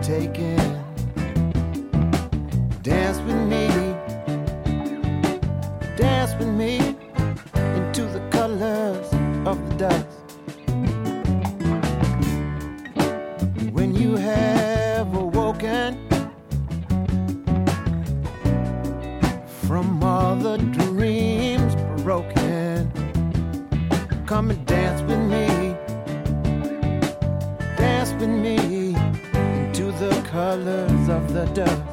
taken. Dance with me, dance with me into the colors of the dusk. When you have awoken from all the dreams broken, come and dance with me, dance with me into the colors of the dusk.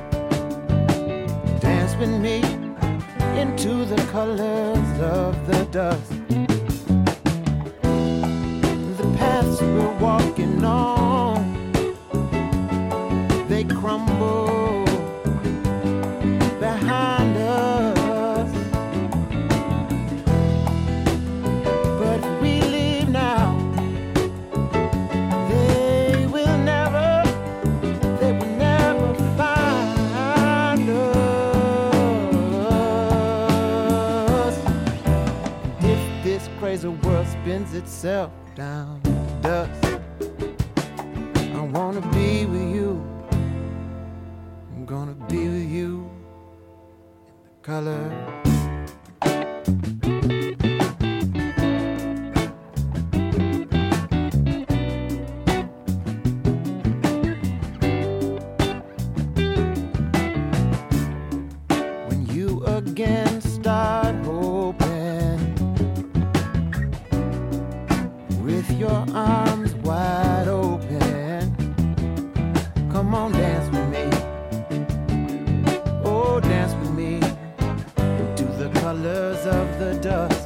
Dance with me into the colors of the dusk. The paths we're walking on, they crumble behind us. But if we leave now, they will never find us. If this crazy world spins itself down to dust, I wanna be with you. I'm gonna be with you in the color. When you again start hoping with your arms wide open, come on, dance with me. Oh, dance with me into the colors of the dusk.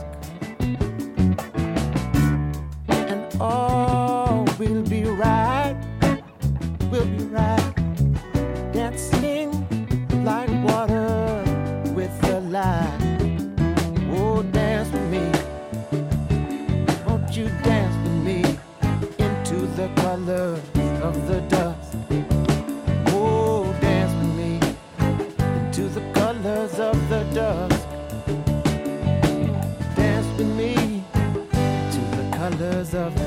And all will be right, will be right. Dancing like water with the light. Oh, dance with me. Won't you dance with me into the colors of the dusk? Oh, dance with me into the colors of the dusk. Dance with me to the colors of the